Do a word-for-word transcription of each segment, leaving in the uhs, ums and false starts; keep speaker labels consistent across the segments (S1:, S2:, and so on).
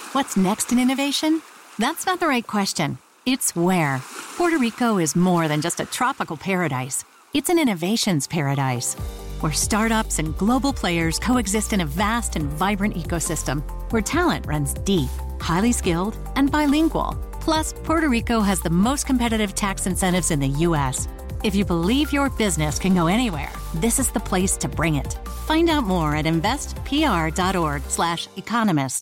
S1: What's next in innovation? That's not the right question. It's where. Puerto Rico is more than just a tropical paradise. It's an innovations paradise, where startups and global players coexist in a vast and vibrant ecosystem, where talent runs deep, highly skilled, and bilingual. Plus, Puerto Rico has the most competitive tax incentives in the U S. If you believe your business can go anywhere, this is the place to bring it. Find out more at investpr.org slash economist.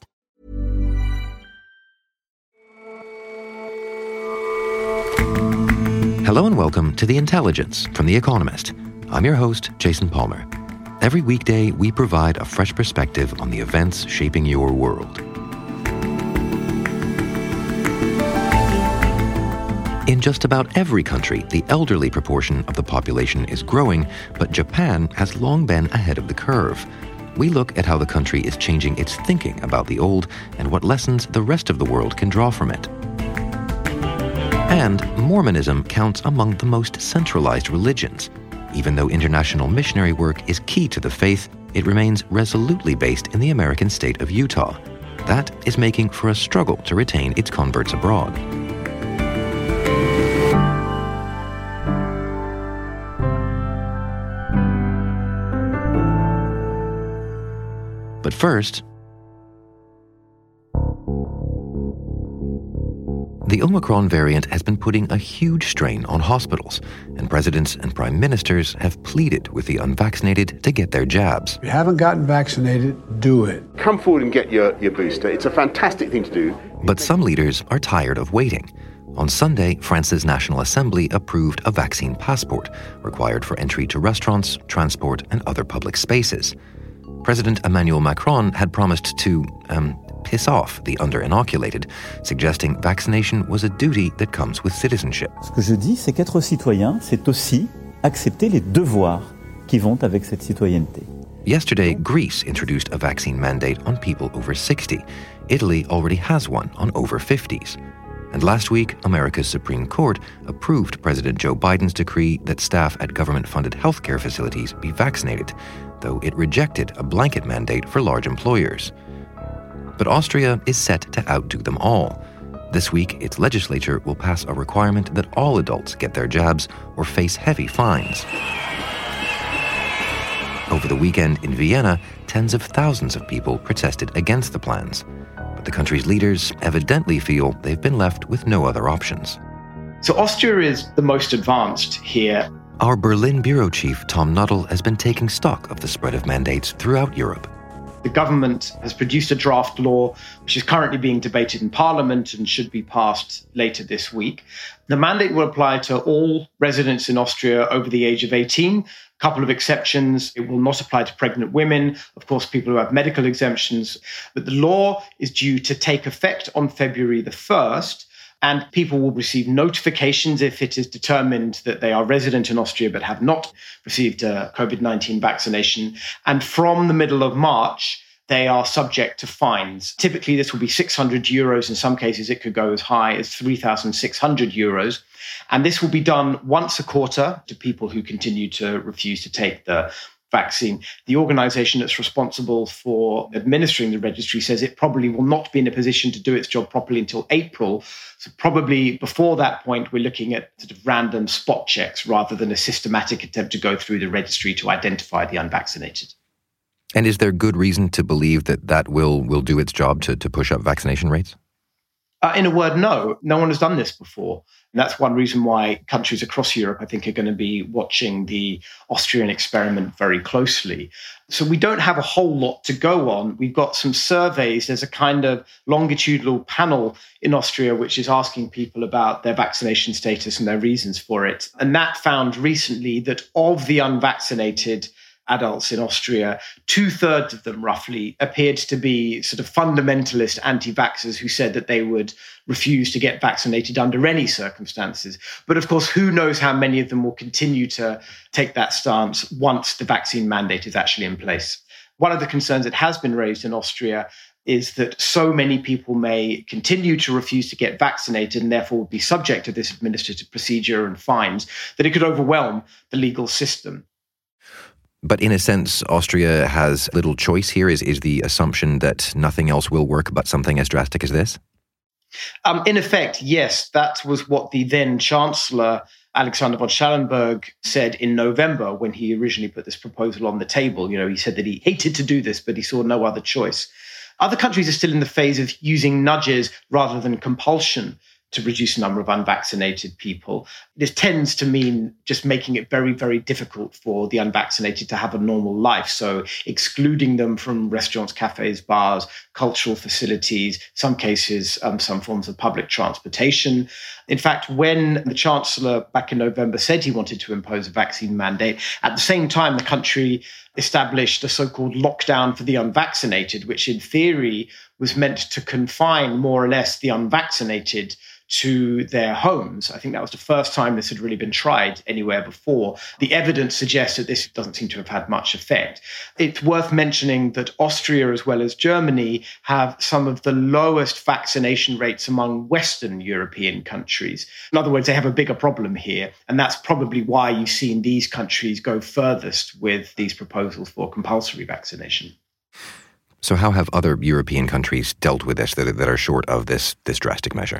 S2: Hello and welcome to The Intelligence from The Economist. I'm your host, Jason Palmer. Every weekday, we provide a fresh perspective on the events shaping your world. In just about every country, the elderly proportion of the population is growing, but Japan has long been ahead of the curve. We look at how the country is changing its thinking about the old and what lessons the rest of the world can draw from it. And Mormonism counts among the most centralized religions. Even though international missionary work is key to the faith, it remains resolutely based in the American state of Utah. That is making for a struggle to retain its converts abroad. But first, the Omicron variant has been putting a huge strain on hospitals, and presidents and prime ministers have pleaded with the unvaccinated to get their jabs.
S3: If you haven't gotten vaccinated, do it.
S4: Come forward and get your, your booster. It's a fantastic thing to do.
S2: But some leaders are tired of waiting. On Sunday, France's National Assembly approved a vaccine passport required for entry to restaurants, transport, and other public spaces. President Emmanuel Macron had promised to, um, piss off the under-inoculated, suggesting vaccination was a duty that comes with citizenship.
S5: Ce que je dis, c'est qu'être citoyen, c'est aussi accepter les devoirs qui vont avec cette citoyenneté.
S2: Yesterday, Greece introduced a vaccine mandate on people over sixty. Italy already has one on over fifties. And last week, America's Supreme Court approved President Joe Biden's decree that staff at government-funded healthcare facilities be vaccinated, though it rejected a blanket mandate for large employers. But Austria is set to outdo them all. This week, its legislature will pass a requirement that all adults get their jabs or face heavy fines. Over the weekend in Vienna, tens of thousands of people protested against the plans. But the country's leaders evidently feel they've been left with no other options.
S6: So Austria is the most advanced here.
S2: Our Berlin bureau chief, Tom Nuttall, has been taking stock of the spread of mandates throughout Europe.
S6: The government has produced a draft law which is currently being debated in Parliament and should be passed later this week. The mandate will apply to all residents in Austria over the age of eighteen. A couple of exceptions. It will not apply to pregnant women, of course, people who have medical exemptions. But the law is due to take effect on February the first. And people will receive notifications if it is determined that they are resident in Austria but have not received a COVID nineteen vaccination. And from the middle of March, they are subject to fines. Typically, this will be six hundred euros. In some cases, it could go as high as three thousand six hundred euros. And this will be done once a quarter to people who continue to refuse to take the vaccine. The organization that's responsible for administering the registry says it probably will not be in a position to do its job properly until April. So probably before that point, we're looking at sort of random spot checks rather than a systematic attempt to go through the registry to identify the unvaccinated.
S2: And is there good reason to believe that that will, will do its job to, to push up vaccination rates?
S6: Uh, in a word, no. No one has done this before. And that's one reason why countries across Europe, I think, are going to be watching the Austrian experiment very closely. So we don't have a whole lot to go on. We've got some surveys. There's a kind of longitudinal panel in Austria which is asking people about their vaccination status and their reasons for it. And that found recently that of the unvaccinated adults in Austria, two-thirds of them roughly appeared to be sort of fundamentalist anti-vaxxers who said that they would refuse to get vaccinated under any circumstances. But of course, who knows how many of them will continue to take that stance once the vaccine mandate is actually in place. One of the concerns that has been raised in Austria is that so many people may continue to refuse to get vaccinated and therefore would be subject to this administrative procedure and fines that it could overwhelm the legal system.
S2: But in a sense, Austria has little choice here, is, is the assumption that nothing else will work but something as drastic as this?
S6: Um, in effect, yes. That was what the then Chancellor, Alexander von Schallenberg, said in November when he originally put this proposal on the table. You know, he said that he hated to do this, but he saw no other choice. Other countries are still in the phase of using nudges rather than compulsion to reduce the number of unvaccinated people. This tends to mean just making it very, very difficult for the unvaccinated to have a normal life. So excluding them from restaurants, cafes, bars, cultural facilities, some cases, um, some forms of public transportation. In fact, when the Chancellor back in November said he wanted to impose a vaccine mandate, at the same time, the country established a so-called lockdown for the unvaccinated, which in theory was meant to confine more or less the unvaccinated to their homes. I think that was the first time this had really been tried anywhere before. The evidence suggests that this doesn't seem to have had much effect. It's worth mentioning that Austria, as well as Germany, have some of the lowest vaccination rates among Western European countries. In other words, they have a bigger problem here. And that's probably why you've seen these countries go furthest with these proposals for compulsory vaccination.
S2: So how have other European countries dealt with this that, that are short of this, this drastic measure?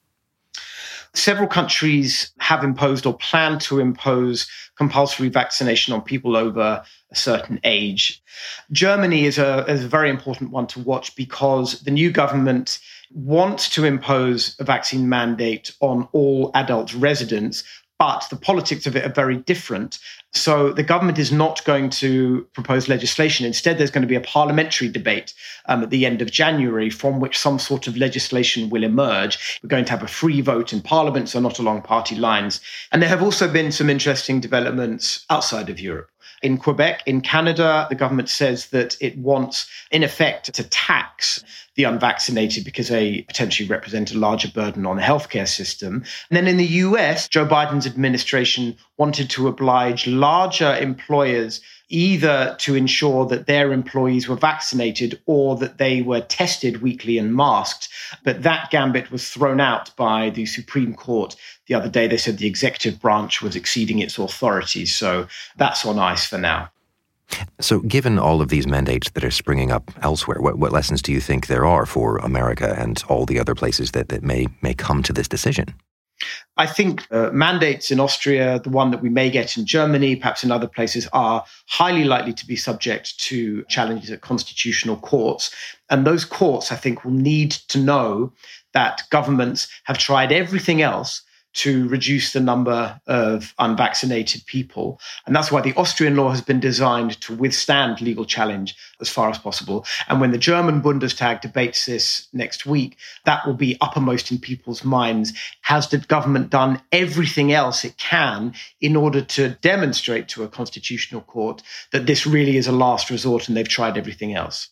S6: Several countries have imposed or plan to impose compulsory vaccination on people over a certain age. Germany is a, is a very important one to watch because the new government wants to impose a vaccine mandate on all adult residents, but the politics of it are very different. So the government is not going to propose legislation. Instead, there's going to be a parliamentary debate um, at the end of January from which some sort of legislation will emerge. We're going to have a free vote in parliament, so not along party lines. And there have also been some interesting developments outside of Europe. In Quebec, in Canada, the government says that it wants, in effect, to tax the unvaccinated because they potentially represent a larger burden on the healthcare system. And then in the U S, Joe Biden's administration wanted to oblige larger employers either to ensure that their employees were vaccinated or that they were tested weekly and masked. But that gambit was thrown out by the Supreme Court the other day. They said the executive branch was exceeding its authority. So that's on ice for now.
S2: So given all of these mandates that are springing up elsewhere, what, what lessons do you think there are for America and all the other places that, that may, may come to this decision?
S6: I think uh, mandates in Austria, the one that we may get in Germany, perhaps in other places, are highly likely to be subject to challenges at constitutional courts. And those courts, I think, will need to know that governments have tried everything else to reduce the number of unvaccinated people. And that's why the Austrian law has been designed to withstand legal challenge as far as possible. And when the German Bundestag debates this next week, that will be uppermost in people's minds. Has the government done everything else it can in order to demonstrate to a constitutional court that this really is a last resort and they've tried everything else?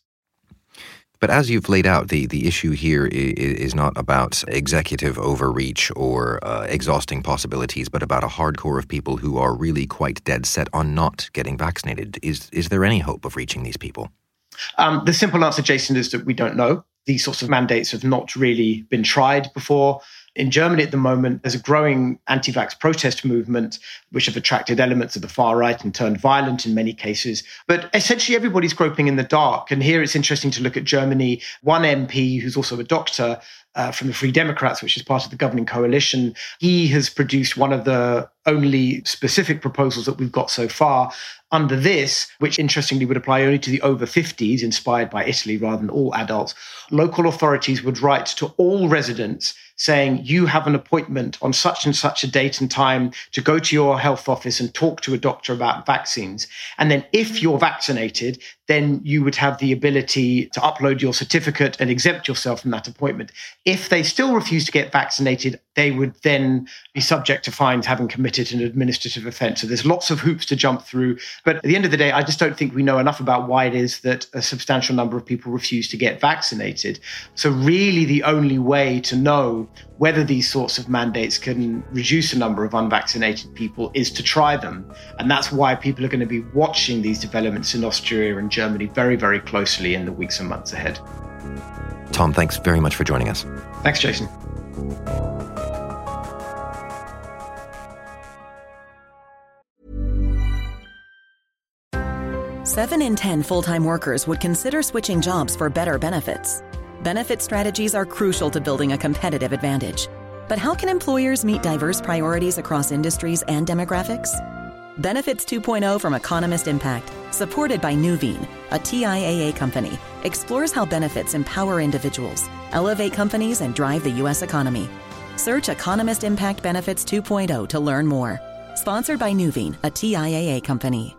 S2: But as you've laid out, the, the issue here is not about executive overreach or uh, exhausting possibilities, but about a hardcore of people who are really quite dead set on not getting vaccinated. Is is there any hope of reaching these people?
S6: Um, the simple answer, Jason, is that we don't know. These sorts of mandates have not really been tried before. In Germany at the moment, there's a growing anti-vax protest movement, which have attracted elements of the far right and turned violent in many cases. But essentially, everybody's groping in the dark. And here it's interesting to look at Germany. One M P, who's also a doctor uh, from the Free Democrats, which is part of the governing coalition, he has produced one of the only specific proposals that we've got so far. Under this, which interestingly would apply only to the over fifties, inspired by Italy rather than all adults, local authorities would write to all residents saying you have an appointment on such and such a date and time to go to your health office and talk to a doctor about vaccines. And then if you're vaccinated, then you would have the ability to upload your certificate and exempt yourself from that appointment. If they still refuse to get vaccinated, they would then be subject to fines having committed an administrative offence. So there's lots of hoops to jump through. But at the end of the day, I just don't think we know enough about why it is that a substantial number of people refuse to get vaccinated. So really the only way to know whether these sorts of mandates can reduce the number of unvaccinated people is to try them. And that's why people are going to be watching these developments in Austria and Germany very, very closely in the weeks and months ahead.
S2: Tom, thanks very much for joining us.
S6: Thanks, Jason.
S7: seven in ten full-time workers would consider switching jobs for better benefits. Benefit strategies are crucial to building a competitive advantage. But how can employers meet diverse priorities across industries and demographics? Benefits two point oh from Economist Impact, supported by Nuveen, a T I A A company, explores how benefits empower individuals, elevate companies, and drive the U S economy. Search Economist Impact Benefits two point oh to learn more. Sponsored by Nuveen, a T I A A company.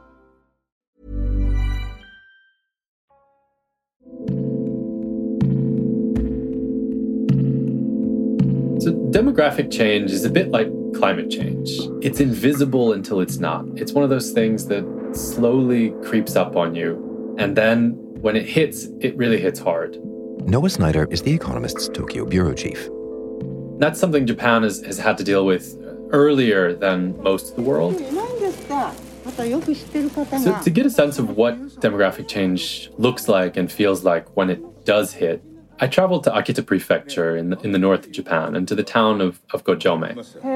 S8: So demographic change is a bit like climate change. It's invisible until it's not. It's one of those things that slowly creeps up on you. And then when it hits, it really hits hard.
S2: Noah Snyder is The Economist's Tokyo bureau chief.
S8: That's something Japan has, has had to deal with earlier than most of the world. So to get a sense of what demographic change looks like and feels like when it does hit, I traveled to Akita Prefecture in the, in the north of Japan and to the town of, of Gojome.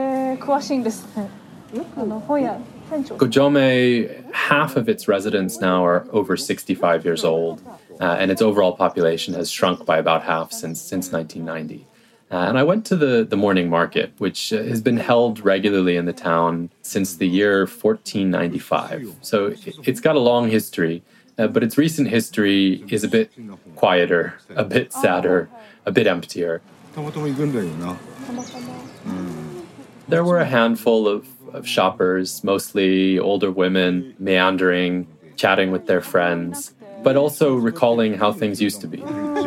S8: Gojome, half of its residents now are over sixty-five years old, uh, and its overall population has shrunk by about half since, since nineteen ninety. Uh, and I went to the, the morning market, which uh, has been held regularly in the town since the year fourteen ninety-five. So it, it's got a long history. Uh, but its recent history is a bit quieter, a bit sadder, a bit emptier. There were a handful of, of shoppers, mostly older women, meandering, chatting with their friends, but also recalling how things used to be.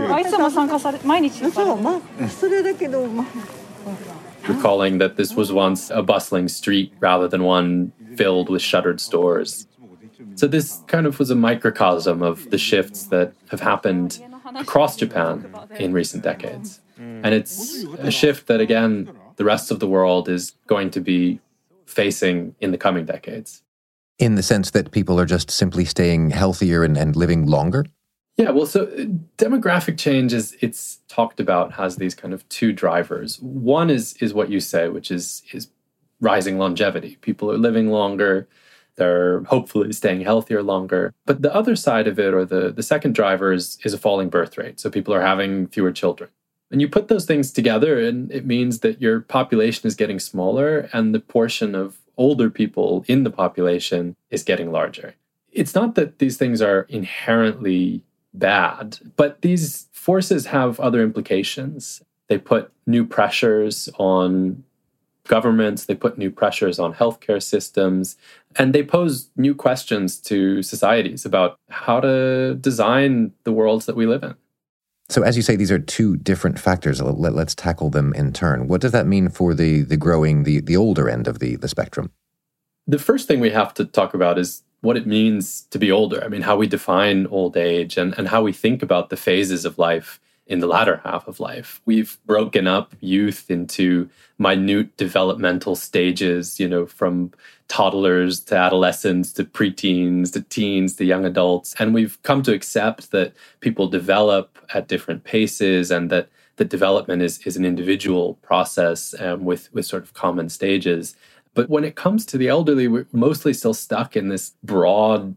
S8: Recalling that this was once a bustling street rather than one filled with shuttered stores. So this kind of was a microcosm of the shifts that have happened across Japan in recent decades. And it's a shift that, again, the rest of the world is going to be facing in the coming decades.
S2: In the sense that people are just simply staying healthier and, and living longer?
S8: Yeah, well, so demographic change, is it's talked about, has these kind of two drivers. One is is what you say, which is is rising longevity. People are living longer. They're hopefully staying healthier longer. But the other side of it, or the, the second driver, is, is a falling birth rate. So people are having fewer children. And you put those things together, and it means that your population is getting smaller, and the portion of older people in the population is getting larger. It's not that these things are inherently bad, but these forces have other implications. They put new pressures on governments, they put new pressures on healthcare systems, and they pose new questions to societies about how to design the worlds that we live in.
S2: So as you say, these are two different factors. Let, let's tackle them in turn. What does that mean for the the growing, the, the older end of the, the spectrum?
S8: The first thing we have to talk about is what it means to be older. I mean, how we define old age and, and how we think about the phases of life in the latter half of life. We've broken up youth into minute developmental stages, you know, from toddlers to adolescents to preteens to teens to young adults. And we've come to accept that people develop at different paces and that the development is, is an individual process um, with, with sort of common stages. But when it comes to the elderly, we're mostly still stuck in this broad,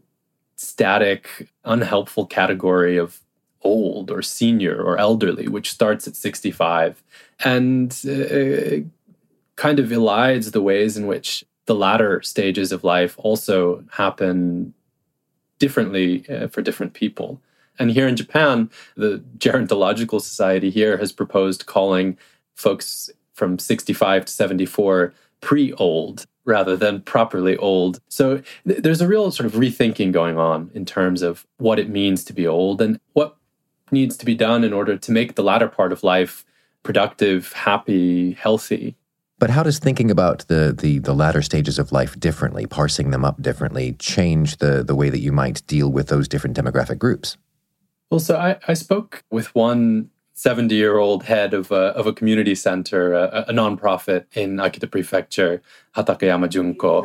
S8: static, unhelpful category of old or senior or elderly, which starts at sixty-five and uh, kind of elides the ways in which the latter stages of life also happen differently uh, for different people. And here in Japan, the Gerontological Society here has proposed calling folks from sixty-five to seventy-four pre-old rather than properly old. So th- there's a real sort of rethinking going on in terms of what it means to be old and what needs to be done in order to make the latter part of life productive, happy, healthy.
S2: But how does thinking about the, the, the latter stages of life differently, parsing them up differently, change the, the way that you might deal with those different demographic groups?
S8: Well, so I, I spoke with one seventy-year-old head of a, of a community center, a, a nonprofit in Akita Prefecture, Hatakeyama Junko.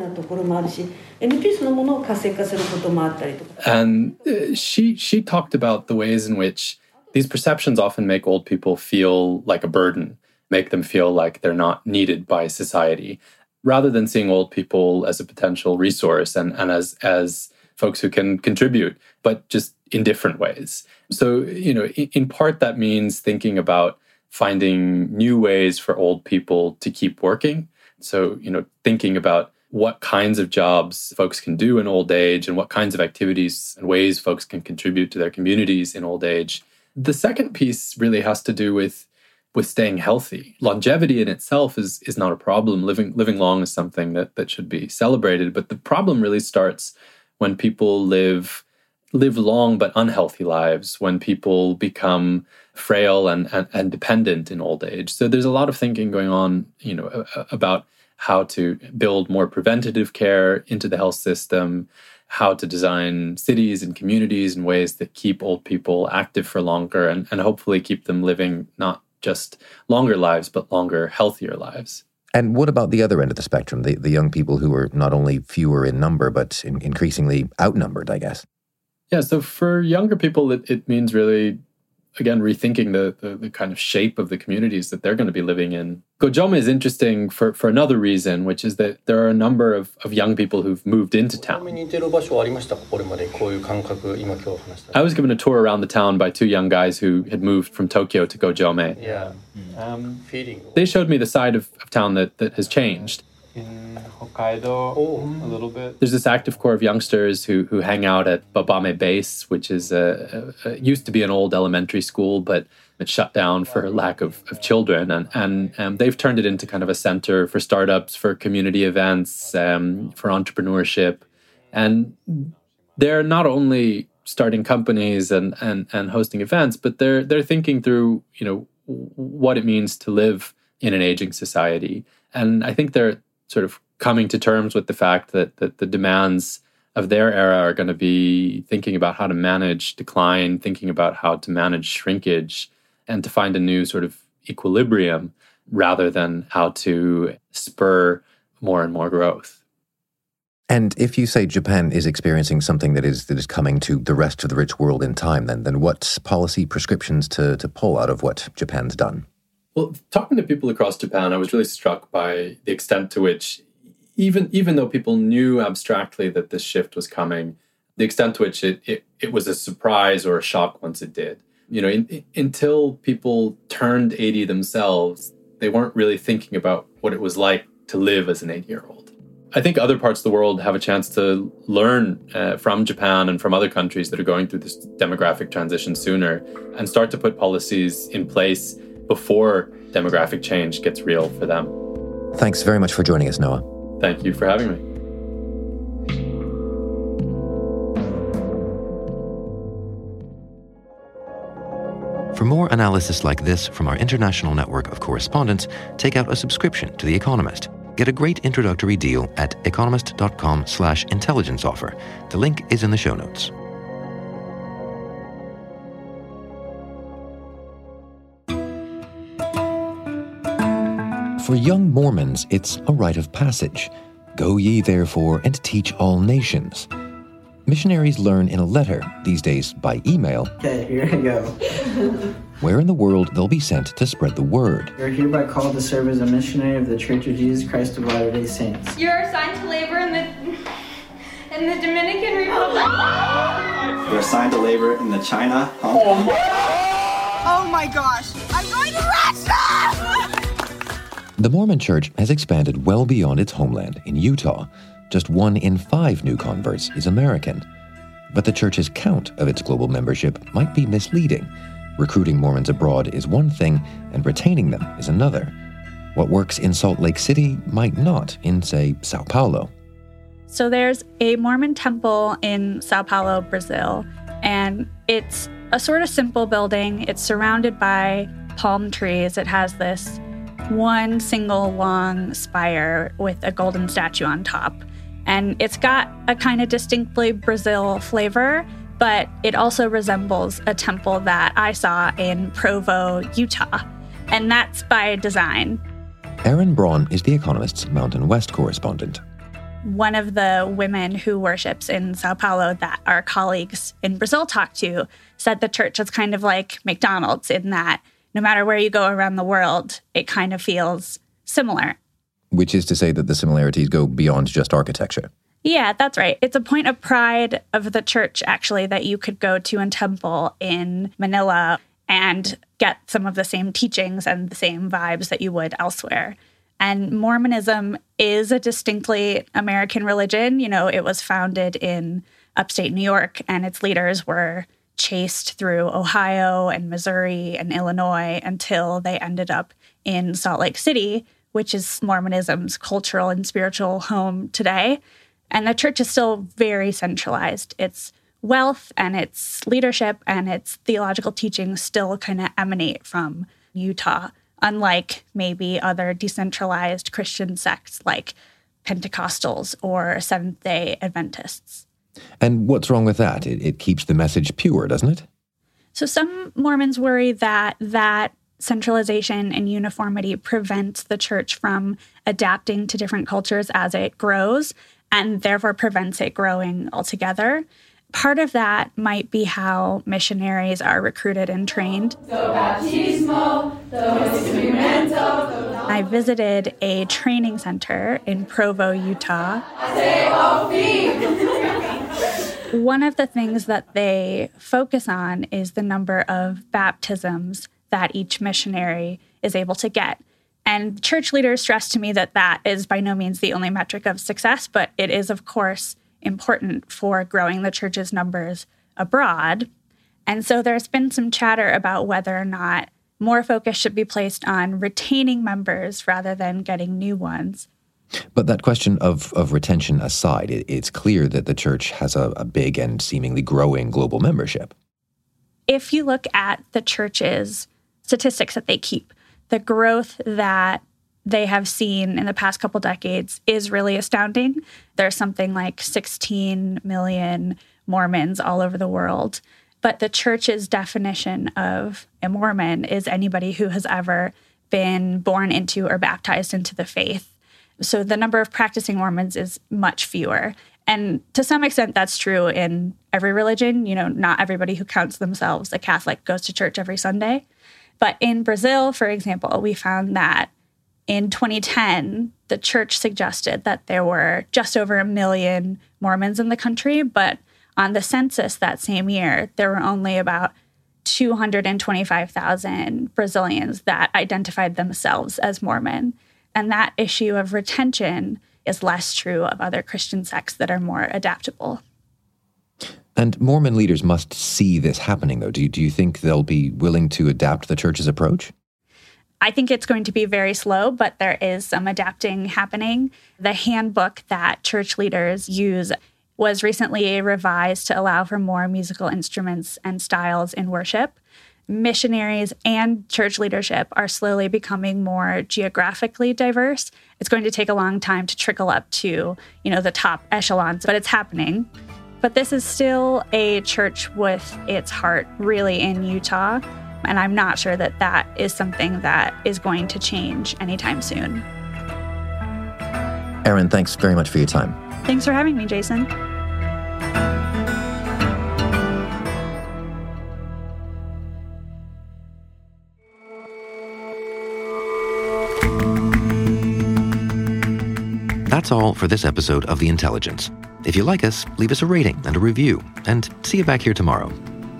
S8: And uh, she she talked about the ways in which these perceptions often make old people feel like a burden, make them feel like they're not needed by society, rather than seeing old people as a potential resource and, and as as folks who can contribute, but just in different ways. So, you know, in, in part that means thinking about finding new ways for old people to keep working. So, you know, thinking about what kinds of jobs folks can do in old age and what kinds of activities and ways folks can contribute to their communities in old age. The second piece really has to do with, with staying healthy. Longevity in itself is, is not a problem. Living, living long is something that, that should be celebrated. But the problem really starts when people live, live long but unhealthy lives, when people become frail and, and, and dependent in old age. So there's a lot of thinking going on, you know, about how to build more preventative care into the health system, how to design cities and communities in ways that keep old people active for longer and, and hopefully keep them living not just longer lives, but longer, healthier lives.
S2: And what about the other end of the spectrum, the, the young people who are not only fewer in number, but in, increasingly outnumbered, I guess?
S8: Yeah, so for younger people, it, it means really, again, rethinking the, the the kind of shape of the communities that they're going to be living in. Gojome is interesting for, for another reason, which is that there are a number of, of young people who've moved into town. I was given a tour around the town by two young guys who had moved from Tokyo to Gojome.
S9: Yeah.
S8: Um, they showed me the side of, of town that, that has changed.
S9: In Hokkaido, oh. a little bit.
S8: There's this active core of youngsters who who hang out at Babame Base, which is a, a, a used to be an old elementary school, but it shut down for lack of, of children. And, and um, they've turned it into kind of a center for startups, for community events, um, for entrepreneurship. And they're not only starting companies and, and, and hosting events, but they're they're thinking through, you know, what it means to live in an aging society. And I think they're sort of coming to terms with the fact that, that the demands of their era are going to be thinking about how to manage decline, thinking about how to manage shrinkage, and to find a new sort of equilibrium rather than how to spur more and more growth.
S2: And if you say Japan is experiencing something that is that is coming to the rest of the rich world in time, then then what policy prescriptions to, to pull out of what Japan's done?
S8: Well, talking to people across Japan, I was really struck by the extent to which, even even though people knew abstractly that this shift was coming, the extent to which it it, it was a surprise or a shock once it did. You know, in, in, until people turned eighty themselves, they weren't really thinking about what it was like to live as an eighty-year-old. I think other parts of the world have a chance to learn uh, from Japan and from other countries that are going through this demographic transition sooner and start to put policies in place before demographic change gets real for them.
S2: Thanks very much for joining us, Noah.
S8: Thank you for having me.
S2: For more analysis like this from our international network of correspondents, take out a subscription to The Economist. Get a great introductory deal at economist.com slash intelligence offer. The link is in the show notes. For young Mormons, it's a rite of passage. Go ye therefore and teach all nations. Missionaries learn in a letter, these days by email.
S10: Okay, here we go.
S2: Where in the world they'll be sent to spread the word.
S10: You're hereby called to serve as a missionary of the Church of Jesus Christ of Latter-day Saints.
S11: You're assigned to labor in the in the Dominican Republic.
S12: You're assigned to labor in the China. Huh?
S11: Oh, my. oh my gosh! I'm going to Russia!
S2: The Mormon Church has expanded well beyond its homeland in Utah. Just one in five new converts is American. But the church's count of its global membership might be misleading. Recruiting Mormons abroad is one thing, and retaining them is another. What works in Salt Lake City might not in, say, Sao Paulo.
S13: So there's a Mormon temple in Sao Paulo, Brazil, and it's a sort of simple building. It's surrounded by palm trees. It has this one single long spire with a golden statue on top. And it's got a kind of distinctly Brazil flavor, but it also resembles a temple that I saw in Provo, Utah. And that's by design.
S2: Erin Braun is The Economist's Mountain West correspondent.
S13: One of the women who worships in Sao Paulo that our colleagues in Brazil talked to said the church is kind of like McDonald's in that no matter where you go around the world, it kind of feels similar.
S2: Which is to say that the similarities go beyond just architecture.
S13: Yeah, that's right. It's a point of pride of the church, actually, that you could go to a temple in Manila and get some of the same teachings and the same vibes that you would elsewhere. And Mormonism is a distinctly American religion. You know, it was founded in upstate New York, and its leaders were chased through Ohio and Missouri and Illinois until they ended up in Salt Lake City, which is Mormonism's cultural and spiritual home today. And the church is still very centralized. Its wealth and its leadership and its theological teachings still kind of emanate from Utah, unlike maybe other decentralized Christian sects like Pentecostals or Seventh-day Adventists.
S2: And what's wrong with that? It, it keeps the message pure, doesn't it?
S13: So some Mormons worry that that centralization and uniformity prevents the church from adapting to different cultures as it grows, and therefore prevents it growing altogether. Part of that might be how missionaries are recruited and trained. I visited a training center in Provo, Utah. One of the things that they focus on is the number of baptisms that each missionary is able to get. And church leaders stress to me that that is by no means the only metric of success, but it is, of course, important for growing the church's numbers abroad. And so there's been some chatter about whether or not more focus should be placed on retaining members rather than getting new ones.
S2: But that question of, of retention aside, it, it's clear that the church has a, a big and seemingly growing global membership.
S13: If you look at the church's statistics that they keep, the growth that they have seen in the past couple decades is really astounding. There's something like sixteen million Mormons all over the world. But the church's definition of a Mormon is anybody who has ever been born into or baptized into the faith. So the number of practicing Mormons is much fewer. And to some extent, that's true in every religion. You know, not everybody who counts themselves a Catholic goes to church every Sunday. But in Brazil, for example, we found that in twenty ten, the church suggested that there were just over a million Mormons in the country, but on the census that same year, there were only about two hundred twenty-five thousand Brazilians that identified themselves as Mormon. And that issue of retention is less true of other Christian sects that are more adaptable.
S2: And Mormon leaders must see this happening, though. Do you, do you think they'll be willing to adapt the church's approach?
S13: I think it's going to be very slow, but there is some adapting happening. The handbook that church leaders use was recently revised to allow for more musical instruments and styles in worship. Missionaries and church leadership are slowly becoming more geographically diverse. It's going to take a long time to trickle up to, you know, the top echelons, but it's happening. But this is still a church with its heart really in Utah, and I'm not sure that that is something that is going to change anytime soon.
S2: Erin, thanks very much for your time.
S13: Thanks for having me, Jason.
S2: That's all for this episode of The Intelligence. If you like us, leave us a rating and a review, and see you back here tomorrow.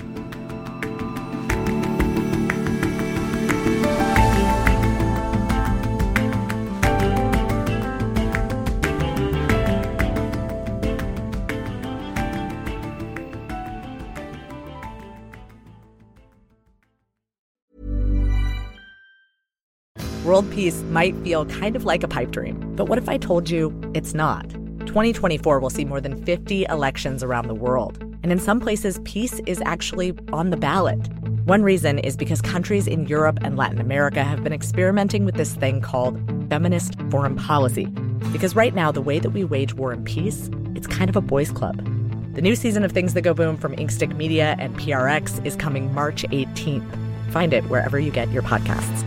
S14: World peace might feel kind of like a pipe dream, but what if I told you it's not? twenty twenty-four will see more than fifty elections around the world, and in some places, peace is actually on the ballot. One reason is because countries in Europe and Latin America have been experimenting with this thing called feminist foreign policy. Because right now, the way that we wage war and peace, it's kind of a boys' club. The new season of Things That Go Boom from Inkstick Media and P R X is coming March eighteenth. Find it wherever you get your podcasts.